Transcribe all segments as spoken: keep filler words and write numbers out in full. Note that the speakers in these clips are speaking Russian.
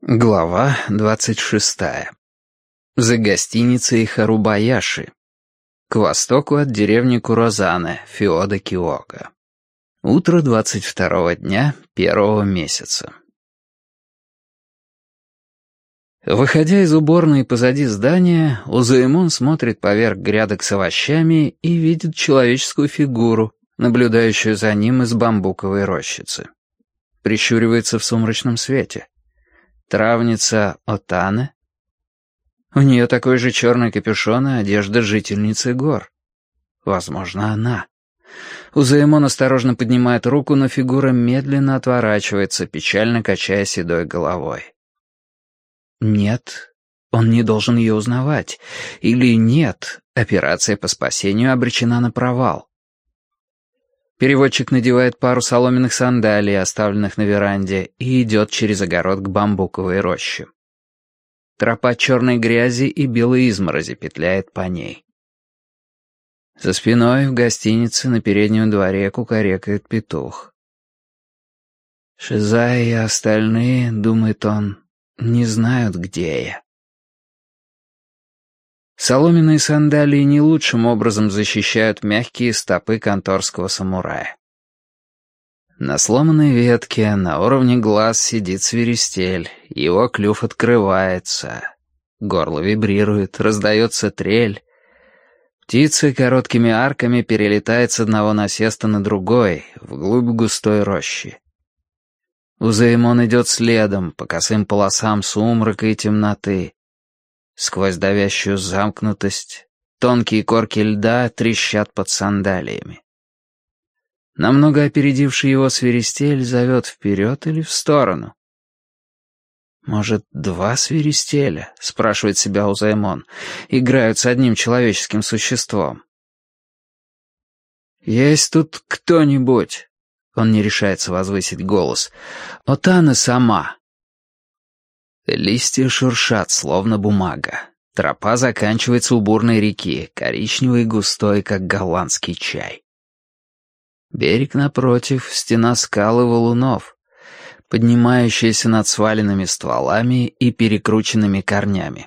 Глава двадцать шестая. За гостиницей Харубаяши. К востоку от деревни Курозане, Фиода Киока. Утро двадцать второго дня первого месяца. Выходя из уборной позади здания, Узаэмон смотрит поверх грядок с овощами и видит человеческую фигуру, наблюдающую за ним из бамбуковой рощицы. Прищуривается в сумрачном свете. Травница Отане? У нее такой же черный капюшон и одежда жительницы гор. Возможно, она. Узаэмон осторожно поднимает руку, но фигура медленно отворачивается, печально качая седой головой. Нет, он не должен ее узнавать. Или нет, операция по спасению обречена на провал. Переводчик надевает пару соломенных сандалий, оставленных на веранде, и идет через огород к бамбуковой роще. Тропа черной грязи и белой изморози петляет по ней. За спиной в гостинице на переднем дворе кукарекает петух. Шизай и остальные, думает он, не знают, где я. Соломенные сандалии не лучшим образом защищают мягкие стопы конторского самурая. На сломанной ветке на уровне глаз сидит свиристель, его клюв открывается, горло вибрирует, раздается трель. Птица короткими арками перелетает с одного насеста на другой, вглубь густой рощи. Узаэмон идет следом по косым полосам сумрака и темноты. Сквозь давящую замкнутость тонкие корки льда трещат под сандалиями. Намного опередивший его свиристель зовет вперед или в сторону. «Может, два свиристеля?» — спрашивает себя Узаэмон. «Играют с одним человеческим существом». «Есть тут кто-нибудь?» Он не решается возвысить голос. «Отана сама». Листья шуршат, словно бумага. Тропа заканчивается у бурной реки, коричневой и густой, как голландский чай. Берег напротив, стена скал и валунов, поднимающаяся над сваленными стволами и перекрученными корнями.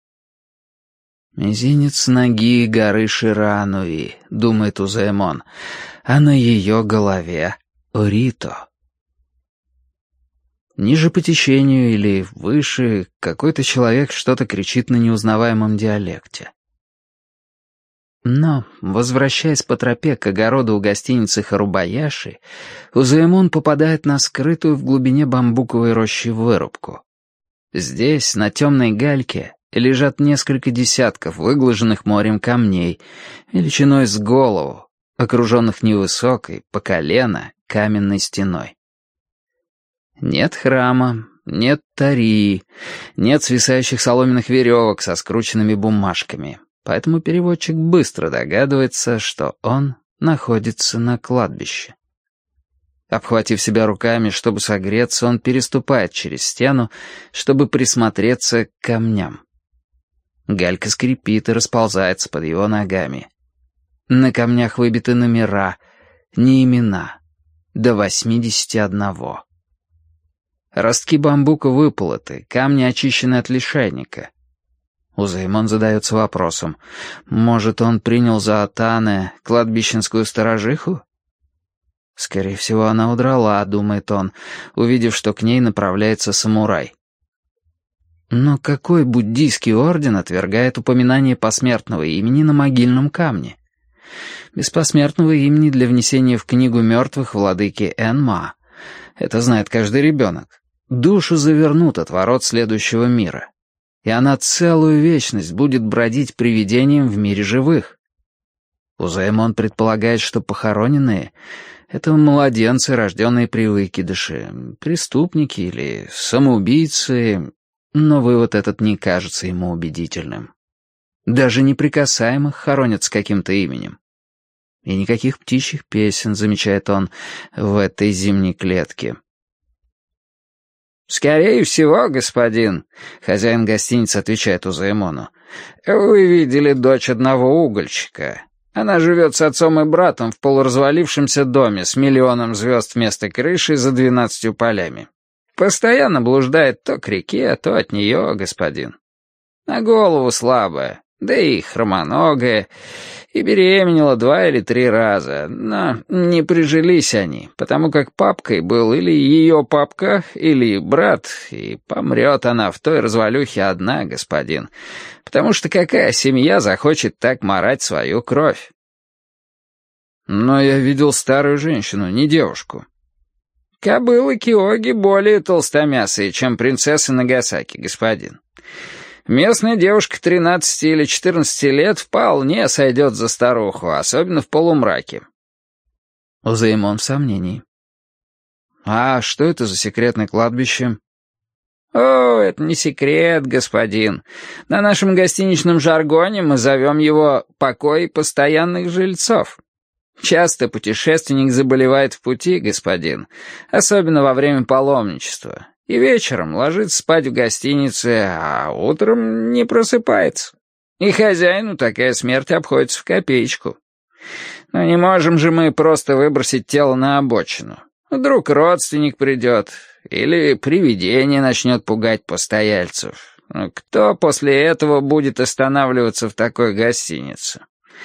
«Мизинец ноги горы Ширануи», — думает Узаэмон, — «а на ее голове Орито». Ниже по течению или выше какой-то человек что-то кричит на неузнаваемом диалекте. Но, возвращаясь по тропе к огороду у гостиницы Харубаяши, Узаэмон попадает на скрытую в глубине бамбуковой рощи вырубку. Здесь, на темной гальке, лежат несколько десятков выглаженных морем камней, величиной с голову, окруженных невысокой, по колено, каменной стеной. Нет храма, нет тарии, нет свисающих соломенных веревок со скрученными бумажками, поэтому переводчик быстро догадывается, что он находится на кладбище. Обхватив себя руками, чтобы согреться, он переступает через стену, чтобы присмотреться к камням. Галька скрипит и расползается под его ногами. На камнях выбиты номера, не имена, до восьмидесяти одного. Ростки бамбука выполоты, камни очищены от лишайника. Узаэмон задается вопросом, может, он принял за Отане кладбищенскую сторожиху? Скорее всего, она удрала, думает он, увидев, что к ней направляется самурай. Но какой буддийский орден отвергает упоминание посмертного имени на могильном камне? Без посмертного имени для внесения в книгу мертвых владыки Энма. Это знает каждый ребенок. Душу завернут от ворот следующего мира, и она целую вечность будет бродить привидением в мире живых. Узаэмон предполагает, что похороненные — это младенцы, рожденные при выкидыше, преступники или самоубийцы, но вывод этот не кажется ему убедительным. Даже неприкасаемых хоронят с каким-то именем. И никаких птичьих песен, замечает он, в этой зимней клетке. «Скорее всего, господин», — хозяин гостиницы отвечает Узаэмону, — «вы видели дочь одного угольщика. Она живет с отцом и братом в полуразвалившемся доме с миллионом звезд вместо крыши за двенадцатью полями. Постоянно блуждает то к реке, то от нее, господин. На голову слабая, да и хромоногая, и беременела два или три раза, но не прижились они, потому как папкой был или ее папка, или брат, и помрет она в той развалюхе одна, господин, потому что какая семья захочет так марать свою кровь? Но я видел старую женщину, не девушку. Кобылы Киоги более толстомясые, чем принцессы Нагасаки, господин. Местная девушка тринадцати или четырнадцати лет вполне сойдет за старуху, особенно в полумраке. Узаимон в сомнении. А что это за секретное кладбище? О, это не секрет, господин. На нашем гостиничном жаргоне мы зовем его «покой постоянных жильцов». Часто путешественник заболевает в пути, господин, особенно во время паломничества, и вечером ложится спать в гостинице, а утром не просыпается. И хозяину такая смерть обходится в копеечку. Но не можем же мы просто выбросить тело на обочину. Вдруг родственник придет, или привидение начнет пугать постояльцев. Кто после этого будет останавливаться в такой гостинице?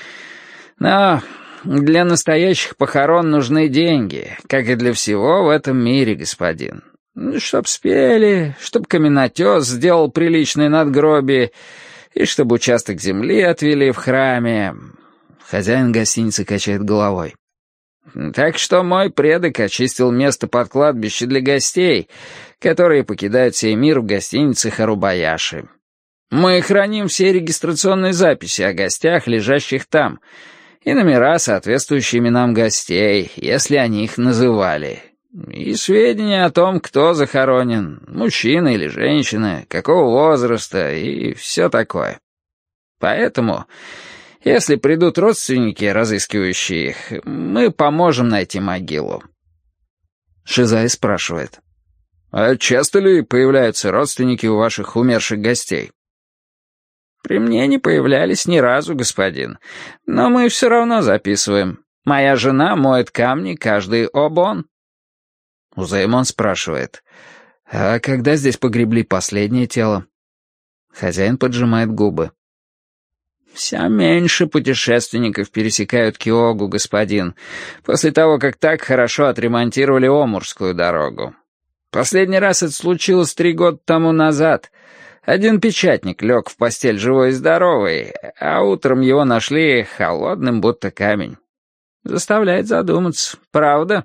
Но... Для настоящих похорон нужны деньги, как и для всего в этом мире, господин. Чтоб спели, чтоб каменотес сделал приличное надгробие, и чтобы участок земли отвели в храме. Хозяин гостиницы качает головой. Так что мой предок очистил место под кладбище для гостей, которые покидают сей мир в гостинице Харубаяши. Мы храним все регистрационные записи о гостях, лежащих там, и номера, соответствующие именам гостей, если они их называли, и сведения о том, кто захоронен, мужчина или женщина, какого возраста и все такое. Поэтому, если придут родственники, разыскивающие их, мы поможем найти могилу. Шизай спрашивает. А часто ли появляются родственники у ваших умерших гостей? При мне не появлялись ни разу, господин. Но мы все равно записываем. Моя жена моет камни каждый обон. Узаимон спрашивает. А когда здесь погребли последнее тело? Хозяин поджимает губы. Все меньше путешественников пересекают Киогу, господин, после того, как так хорошо отремонтировали Омурскую дорогу. Последний раз это случилось три года тому назад. Один печатник лег в постель живой и здоровый, а утром его нашли холодным, будто камень. Заставляет задуматься, правда?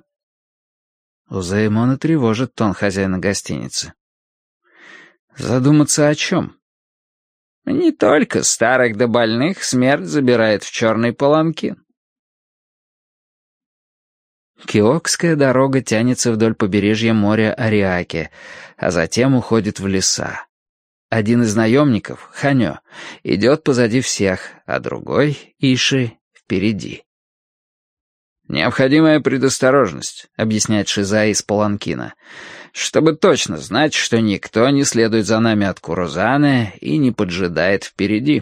Узаимона тревожит тон хозяина гостиницы. Задуматься о чем? Не только старых да больных смерть забирает в черный паланкин. Киокская дорога тянется вдоль побережья моря Ариаки, а затем уходит в леса. Один из наемников, Ханё, идет позади всех, а другой, Иши, впереди. «Необходимая предосторожность», — объясняет Шизай из Паланкина, «чтобы точно знать, что никто не следует за нами от Курузаны и не поджидает впереди».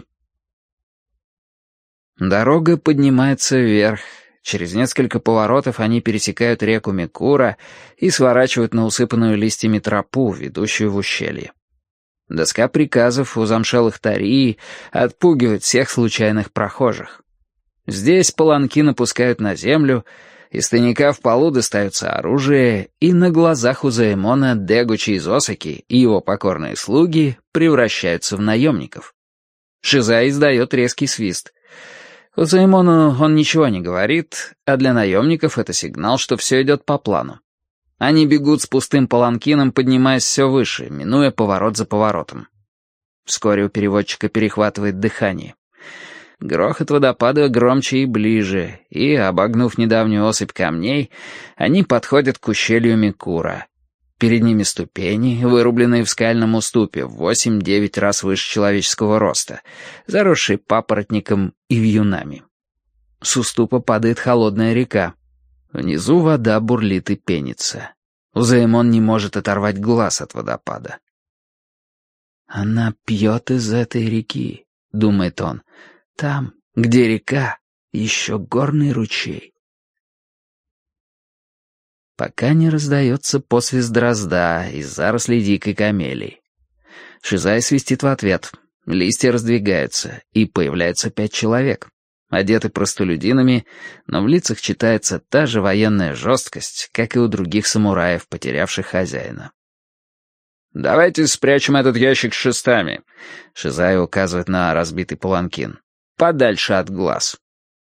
Дорога поднимается вверх. Через несколько поворотов они пересекают реку Микура и сворачивают на усыпанную листьями тропу, ведущую в ущелье. Доска приказов у замшелых Тарии отпугивает всех случайных прохожих. Здесь паланки напускают на землю, из тайника в полу достаются оружие, и на глазах у Узаимона Дегучи из Осаки и его покорные слуги превращаются в наемников. Шизай издает резкий свист. Узаимону он ничего не говорит, а для наемников это сигнал, что все идет по плану. Они бегут с пустым паланкином, поднимаясь все выше, минуя поворот за поворотом. Вскоре у переводчика перехватывает дыхание. Грохот водопада громче и ближе, и, обогнув недавнюю осыпь камней, они подходят к ущелью Микура. Перед ними ступени, вырубленные в скальном уступе в восемь-девять раз выше человеческого роста, заросшие папоротником и вьюнами. С уступа падает холодная река. Внизу вода бурлит и пенится. Узаимон не может оторвать глаз от водопада. «Она пьет из этой реки», — думает он. «Там, где река, еще горный ручей». пока не раздается посвист дрозда из зарослей дикой камелии. Шизай свистит в ответ. Листья раздвигаются, и появляются пять человек. Одеты простолюдинами, но в лицах читается та же военная жесткость, как и у других самураев, потерявших хозяина. «Давайте спрячем этот ящик с шестами», — Шизай указывает на разбитый паланкин. «Подальше от глаз».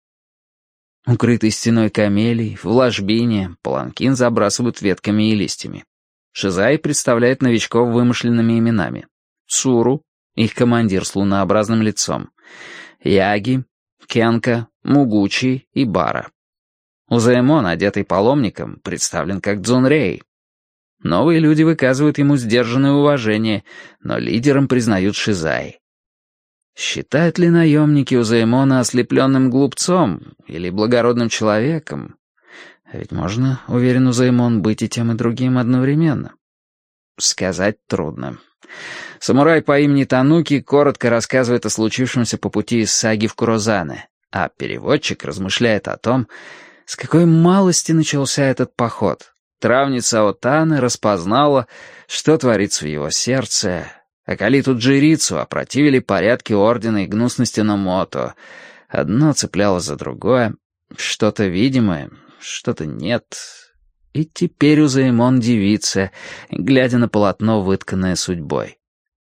Укрытый стеной камелий, в ложбине, паланкин забрасывают ветками и листьями. Шизай представляет новичков вымышленными именами. Цуру, их командир с лунообразным лицом, Яги, Кенка, Мугучи и Бара. Узаэмон, одетый паломником, представлен как Дзунрей. Новые люди выказывают ему сдержанное уважение, но лидером признают Шизай. Считают ли наемники Узаэмона ослепленным глупцом или благородным человеком? А ведь можно, уверен Узаэмон, быть и тем, и другим одновременно. Сказать трудно. Самурай по имени Тануки коротко рассказывает о случившемся по пути из саги в Курозане, а переводчик размышляет о том, с какой малости начался этот поход. Травница Отаны распознала, что творится в его сердце, а Калиту Джирицу опротивили порядки ордена и гнусности Номото. Одно цепляло за другое, что-то видимое, что-то нет. И теперь Узаэмон дивится, глядя на полотно, вытканное судьбой.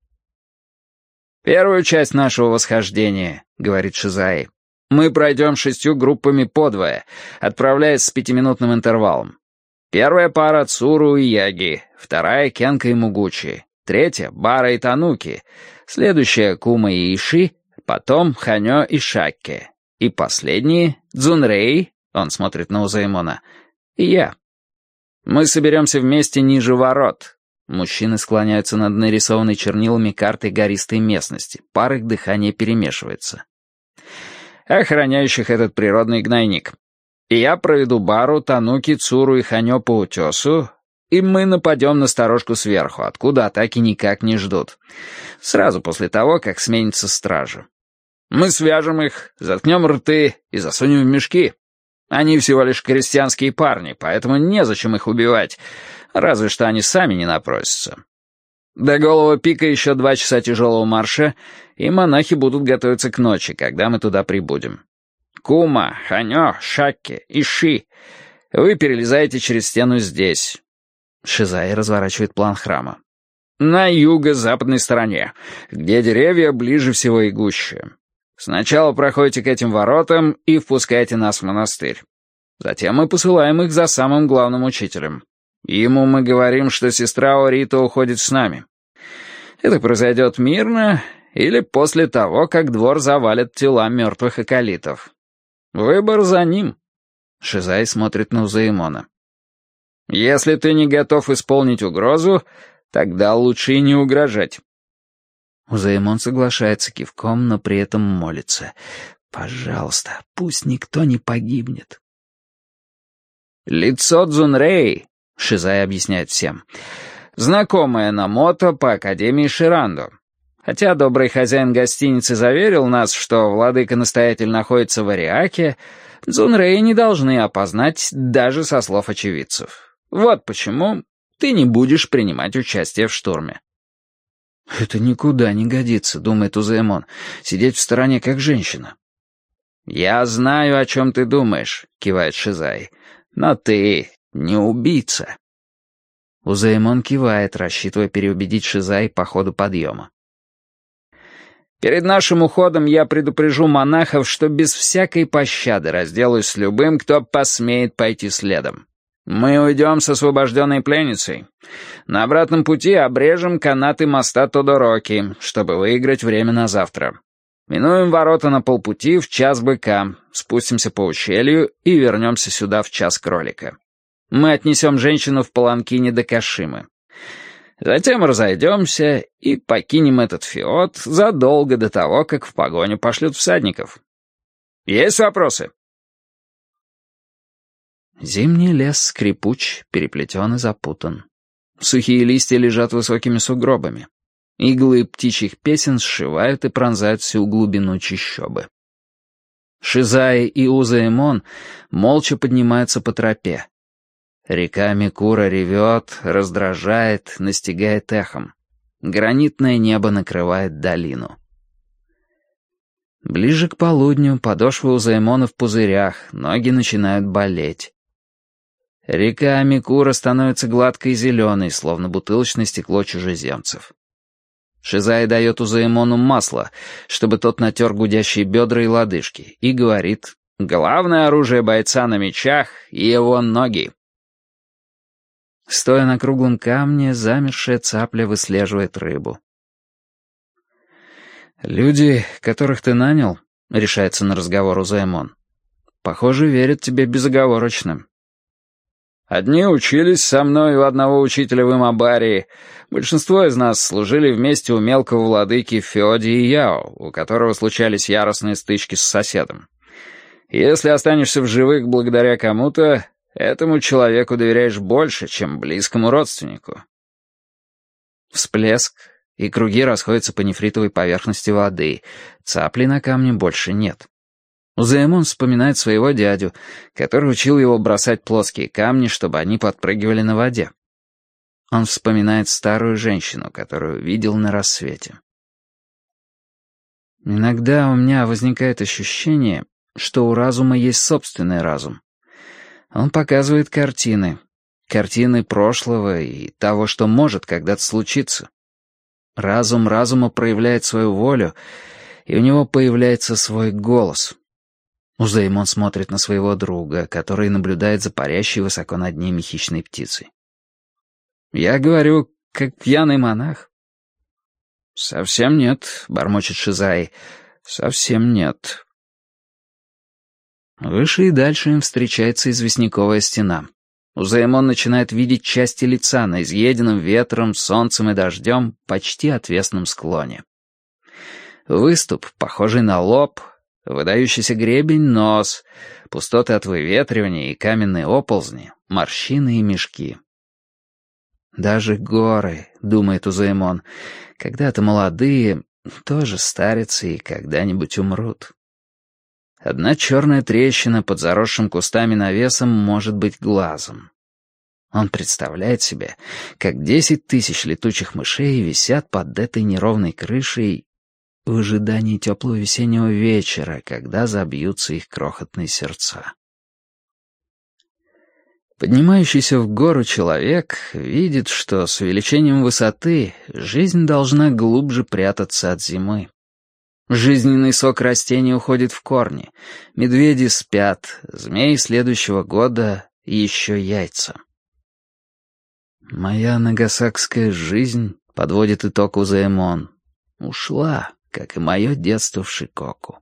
«Первую часть нашего восхождения, — говорит Шизай, — мы пройдем шестью группами подвое, отправляясь с пятиминутным интервалом. Первая пара — Цуру и Яги, вторая — Кенка и Мугучи, третья — Бара и Тануки, следующая — Кума и Иши, потом Ханё и Шакке, и последние — Дзунрей, он смотрит на Узаэмона, и я. Мы соберемся вместе ниже ворот». Мужчины склоняются над нарисованной чернилами картой гористой местности, пар их дыхания перемешивается. «Охраняющих этот природный гнойник. И я проведу Бару, Тануки, Цуру и Ханё по утесу, и мы нападем на сторожку сверху, откуда атаки никак не ждут. Сразу после того, как сменится стража. Мы свяжем их, заткнем рты и засунем в мешки. Они всего лишь крестьянские парни, поэтому незачем их убивать, разве что они сами не напросятся. До голого пика еще два часа тяжелого марша, и монахи будут готовиться к ночи, когда мы туда прибудем. Кума, Ханё, Шакке, Иши, вы перелезаете через стену здесь». Шизай разворачивает план храма. «На юго-западной стороне, где деревья ближе всего и гуще. Сначала проходите к этим воротам и впускайте нас в монастырь. Затем мы посылаем их за самым главным учителем. Ему мы говорим, что сестра Орита уходит с нами. Это произойдет мирно или после того, как двор завалит тела мертвых акалитов. Выбор за ним». Шизай смотрит на Узаэмона. «Если ты не готов исполнить угрозу, тогда лучше и не угрожать». Узаэмон соглашается кивком, но при этом молится. «Пожалуйста, пусть никто не погибнет». «Лицо Дзунрей», — Шизай объясняет всем, — «знакомое Номото по Академии Ширандо. Хотя добрый хозяин гостиницы заверил нас, что владыка-настоятель находится в Ариаке, Дзунрей не должны опознать даже со слов очевидцев. Вот почему ты не будешь принимать участие в штурме». «Это никуда не годится», — думает Узаэмон, — «сидеть в стороне как женщина». «Я знаю, о чем ты думаешь», — кивает Шизай, — «но ты не убийца». Узаэмон кивает, рассчитывая переубедить Шизай по ходу подъема. «Перед нашим уходом я предупрежу монахов, что без всякой пощады разделаюсь с любым, кто посмеет пойти следом. Мы уйдем с освобожденной пленницей. На обратном пути обрежем канаты моста Тодороки, чтобы выиграть время на завтра. Минуем ворота на полпути в час быка, спустимся по ущелью и вернемся сюда в час кролика. Мы отнесем женщину в паланкине до Кашимы. Затем разойдемся и покинем этот фьорд задолго до того, как в погоню пошлют всадников. Есть вопросы?» Зимний лес скрипуч, переплетен и запутан. Сухие листья лежат высокими сугробами. Иглы птичьих песен сшивают и пронзают всю глубину чащобы. Шизай и Узаэмон молча поднимаются по тропе. Река Микура ревет, раздражает, настигает эхом. Гранитное небо накрывает долину. Ближе к полудню подошвы у Узаэмона в пузырях, ноги начинают болеть. Река Микура становится гладкой и зеленой, словно бутылочное стекло чужеземцев. Шизай дает Узаэмону масло, чтобы тот натер гудящие бедра и лодыжки, и говорит: «Главное оружие бойца на мечах — его ноги». Стоя на круглом камне, замершая цапля выслеживает рыбу. «Люди, которых ты нанял, — решается на разговор Узаэмон, — похоже, верят тебе безоговорочно». «Одни учились со мной у одного учителя в Имабарии. Большинство из нас служили вместе у мелкого владыки Феоди и Яо, у которого случались яростные стычки с соседом. Если останешься в живых благодаря кому-то, этому человеку доверяешь больше, чем близкому родственнику». Всплеск, и круги расходятся по нефритовой поверхности воды. Цапли на камне больше нет. Узаэмон вспоминает своего дядю, который учил его бросать плоские камни, чтобы они подпрыгивали на воде. Он вспоминает старую женщину, которую видел на рассвете. Иногда у меня возникает ощущение, что у разума есть собственный разум. Он показывает картины, картины прошлого и того, что может когда-то случиться. Разум разума проявляет свою волю, и у него появляется свой голос. Узаэмон смотрит на своего друга, который наблюдает за парящей высоко над ними хищной птицей. «Я говорю, как пьяный монах». «Совсем нет», — бормочет Шизай, — «совсем нет». Выше и дальше им встречается известняковая стена. Узаэмон начинает видеть части лица на изъеденном ветром, солнцем и дождем почти отвесном склоне. Выступ, похожий на лоб, выдающийся гребень — нос, пустоты от выветривания и каменные оползни, морщины и мешки. Даже горы, думает Узаэмон, когда-то молодые, тоже старятся и когда-нибудь умрут. Одна черная трещина под заросшим кустами навесом может быть глазом. Он представляет себе, как десять тысяч летучих мышей висят под этой неровной крышей в ожидании теплого весеннего вечера, когда забьются их крохотные сердца. Поднимающийся в гору человек видит, что с увеличением высоты жизнь должна глубже прятаться от зимы. Жизненный сок растений уходит в корни, медведи спят, змеи следующего года еще яйца. «Моя нагасакская жизнь», — подводит итог Узаэмон, — «ушла, как и мое детство в Шикоку».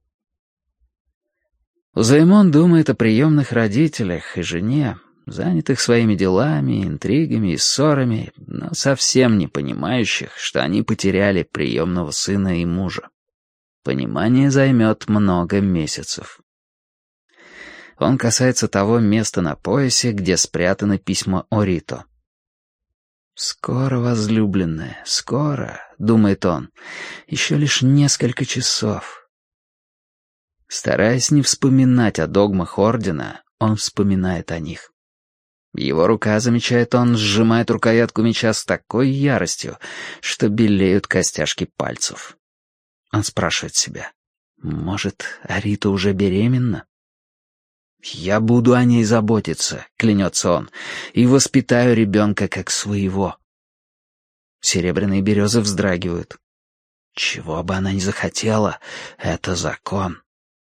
Узаэмон думает о приемных родителях и жене, занятых своими делами, интригами и ссорами, но совсем не понимающих, что они потеряли приемного сына и мужа. Понимание займет много месяцев. Он касается того места на поясе, где спрятаны письма Орито. «Скоро, возлюбленная, скоро», — думает он, — «еще лишь несколько часов». Стараясь не вспоминать о догмах Ордена, он вспоминает о них. Его рука, замечает он, сжимает рукоятку меча с такой яростью, что белеют костяшки пальцев. Он спрашивает себя, может, Орита уже беременна? «Я буду о ней заботиться», — клянется он, — «и воспитаю ребенка как своего». Серебряные березы вздрагивают. Чего бы она ни захотела, это закон.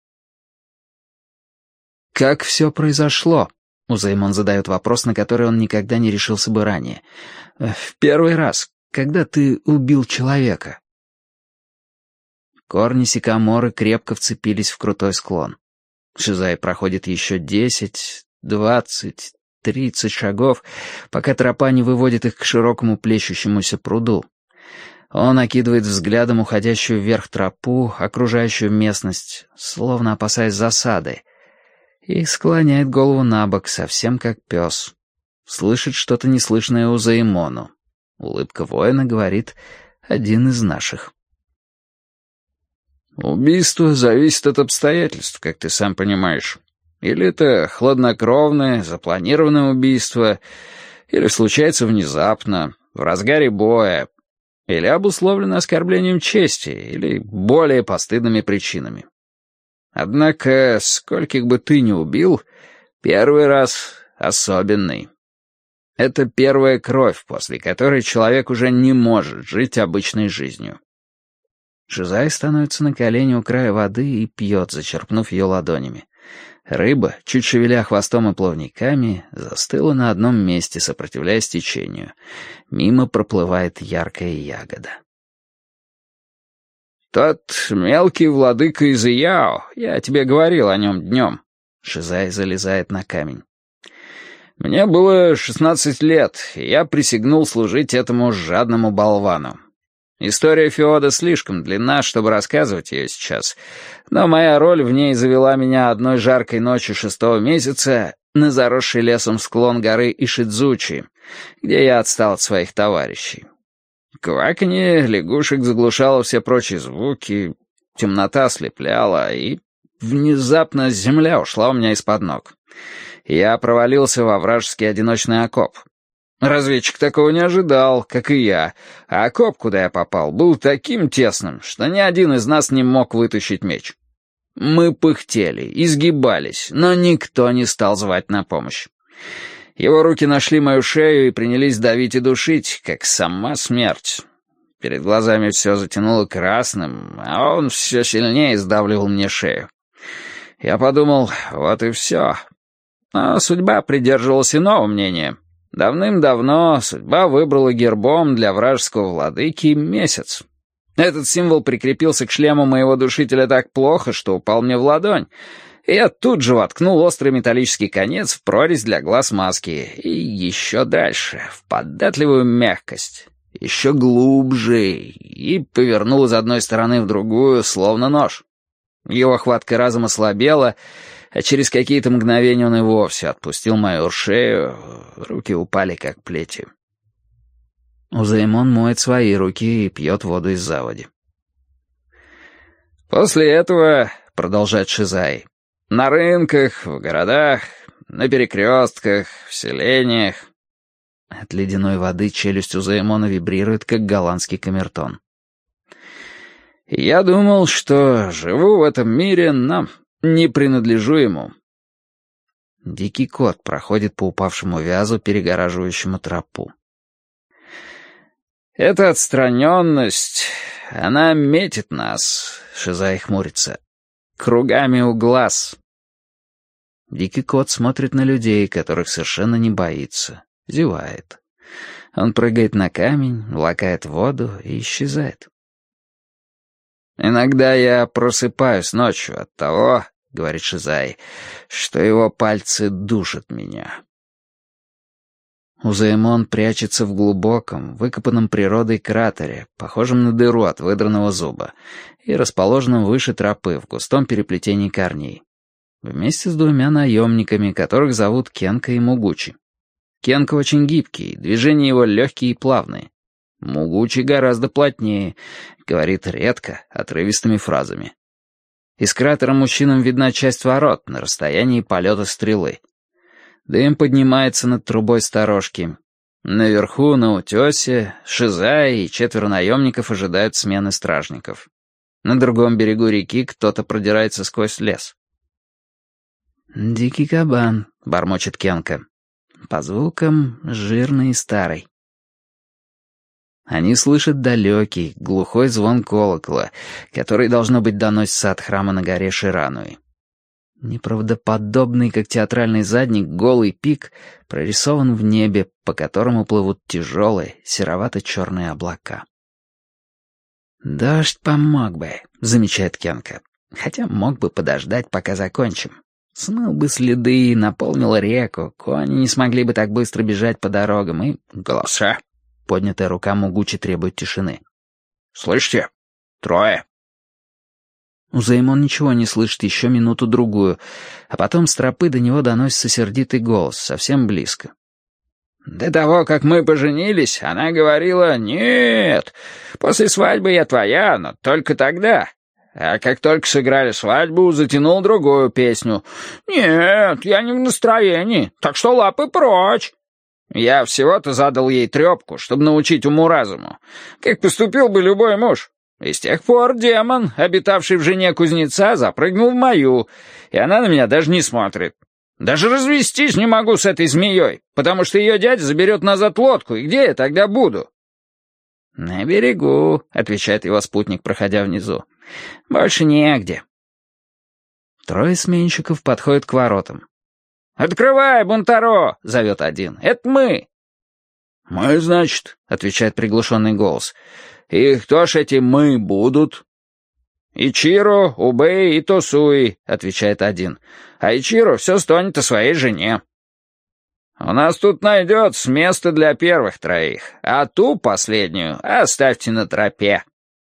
«Как все произошло?» — Узаэмон задает вопрос, на который он никогда не решился бы ранее. «В первый раз, когда ты убил человека». Корни сикаморы крепко вцепились в крутой склон. Шизай проходит еще десять, двадцать, тридцать шагов, пока тропа не выводит их к широкому плещущемуся пруду. Он окидывает взглядом уходящую вверх тропу, окружающую местность, словно опасаясь засады, и склоняет голову на бок, совсем как пес. Слышит что-то неслышное Узаэмону. Улыбка воина говорит «один из наших». «Убийство зависит от обстоятельств, как ты сам понимаешь. Или это хладнокровное, запланированное убийство, или случается внезапно, в разгаре боя, или обусловлено оскорблением чести, или более постыдными причинами. Однако, скольких бы ты ни убил, первый раз особенный. Это первая кровь, после которой человек уже не может жить обычной жизнью. Шизай становится на колени у края воды и пьет, зачерпнув ее ладонями. Рыба, чуть шевеля хвостом и плавниками, застыла на одном месте, сопротивляясь течению. Мимо проплывает яркая ягода. «Тот мелкий владыка из Ияо, я тебе говорил о нем днем». Шизай залезает на камень. «Мне было шестнадцать лет, и я присягнул служить этому жадному болвану. История Феода слишком длинна, чтобы рассказывать ее сейчас, но моя роль в ней завела меня одной жаркой ночью шестого месяца на заросший лесом склон горы Ишидзучи, где я отстал от своих товарищей. Кваканье лягушек заглушало все прочие звуки, темнота ослепляла, и внезапно земля ушла у меня из-под ног. Я провалился во вражеский одиночный окоп. Разведчик такого не ожидал, как и я, а окоп, куда я попал, был таким тесным, что ни один из нас не мог вытащить меч. Мы пыхтели, изгибались, но никто не стал звать на помощь. Его руки нашли мою шею и принялись давить и душить, как сама смерть. Перед глазами все затянуло красным, а он все сильнее сдавливал мне шею. Я подумал, вот и все. Но судьба придерживалась иного мнения. Давным-давно судьба выбрала гербом для вражеского владыки месяц. Этот символ прикрепился к шлему моего душителя так плохо, что упал мне в ладонь, и я тут же воткнул острый металлический конец в прорезь для глаз маски и еще дальше, в податливую мягкость, еще глубже, и повернул из одной стороны в другую, словно нож. Его хватка разом ослабела, а через какие-то мгновения он и вовсе отпустил мою шею, руки упали как плети. Узаэмон моет свои руки и пьет воду из заводи. «После этого, — продолжает Шизай, — на рынках, в городах, на перекрестках, в селениях...» От ледяной воды челюсть Узаэмона вибрирует, как голландский камертон. «Я думал, что живу в этом мире, но не принадлежу ему». Дикий кот проходит по упавшему вязу, перегораживающему тропу. «Эта отстраненность, она метит нас», — Шизай хмурится, — «кругами у глаз». Дикий кот смотрит на людей, которых совершенно не боится, зевает. Он прыгает на камень, лакает воду и исчезает. «Иногда я просыпаюсь ночью от того, — говорит Шизай, — что его пальцы душат меня». Узаэмон прячется в глубоком, выкопанном природой кратере, похожем на дыру от выдранного зуба, и расположенном выше тропы в густом переплетении корней. Вместе с двумя наемниками, которых зовут Кенка и Мугучи. Кенка очень гибкий, движения его легкие и плавные. Мугучи гораздо плотнее, говорит редко, отрывистыми фразами. Из кратера мужчинам видна часть ворот на расстоянии полета стрелы. Дым поднимается над трубой сторожки. Наверху, на утесе, Шизай и четверо наемников ожидают смены стражников. На другом берегу реки кто-то продирается сквозь лес. «Дикий кабан», — бормочет Кенка. По звукам жирный и старый. Они слышат далекий, глухой звон колокола, который, должно быть, доносится от храма на горе Ширануи. Неправдоподобный, как театральный задник, голый пик прорисован в небе, по которому плывут тяжелые, серовато-черные облака. «Дождь помог бы», — замечает Кенка, «хотя мог бы подождать, пока закончим. Смыл бы следы, наполнил реку, кони не смогли бы так быстро бежать по дорогам и...» «Голоса!» — поднятая рука Мугучи требует тишины. «Слышите? Трое!» Узаэмон ничего не слышит еще минуту-другую, а потом с тропы до него доносится сердитый голос, совсем близко. «До того, как мы поженились, она говорила: «Нет, после свадьбы я твоя, но только тогда. А как только сыграли свадьбу, затянул другую песню. Нет, я не в настроении, так что лапы прочь. Я всего-то задал ей трепку, чтобы научить уму-разуму, как поступил бы любой муж. И с тех пор демон, обитавший в жене кузнеца, запрыгнул в мою, и она на меня даже не смотрит. Даже развестись не могу с этой змеей, потому что ее дядя заберет назад лодку, и где я тогда буду?» «На берегу», — отвечает его спутник, проходя внизу. «Больше негде». Трое сменщиков подходят к воротам. «Открывай, бунтаро!» — зовет один. «Это мы!» «Мы, значит», — отвечает приглушенный голос. «И кто ж эти «мы» будут?» «Ичиро, Убэй и Тосуи», — отвечает один. «А Ичиро все стонет о своей жене». «У нас тут найдется место для первых троих, а ту последнюю оставьте на тропе».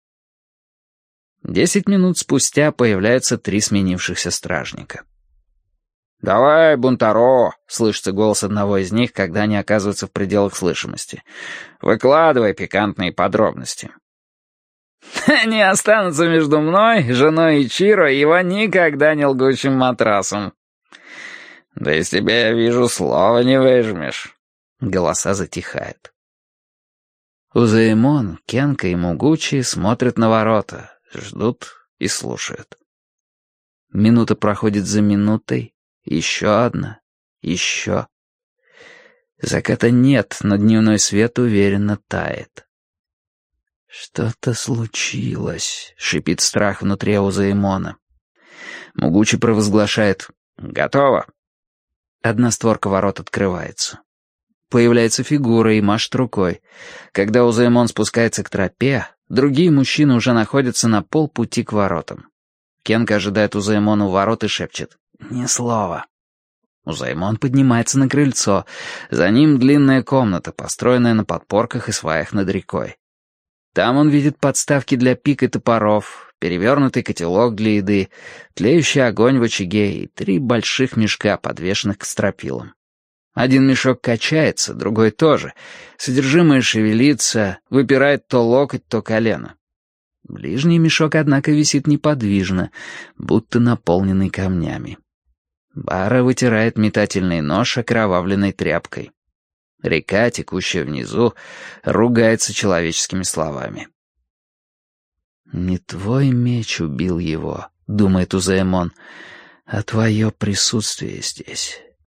Десять минут спустя появляются три сменившихся стражника. «Давай, бунтаро», — слышится голос одного из них, когда они оказываются в пределах слышимости. «Выкладывай пикантные подробности». «Они останутся между мной, женой Ичиро и его никогда не лгучим матрасом». «Да из тебя, я вижу, слова не выжмешь». Голоса затихают. Узаэмон, Кенка и Мугучи смотрят на ворота, ждут и слушают. Минута проходит за минутой, еще одна, еще. Заката нет, но дневной свет уверенно тает. «Что-то случилось», — шипит страх внутри Узаэмона. Мугучи провозглашает «Готово». Одна створка ворот открывается. Появляется фигура и машет рукой. Когда Узаэмон спускается к тропе, другие мужчины уже находятся на полпути к воротам. Кенка ожидает Узаэмона у ворот и шепчет «Ни слова». Узаэмон поднимается на крыльцо. За ним длинная комната, построенная на подпорках и сваях над рекой. Там он видит подставки для пик и топоров, перевернутый котелок для еды, тлеющий огонь в очаге и три больших мешка, подвешенных к стропилам. Один мешок качается, другой тоже. Содержимое шевелится, выпирает то локоть, то колено. Ближний мешок, однако, висит неподвижно, будто наполненный камнями. Бара вытирает метательный нож окровавленной тряпкой. Река, текущая внизу, ругается человеческими словами. «Не твой меч убил его», — думает Узаэмон, — «а твое присутствие здесь».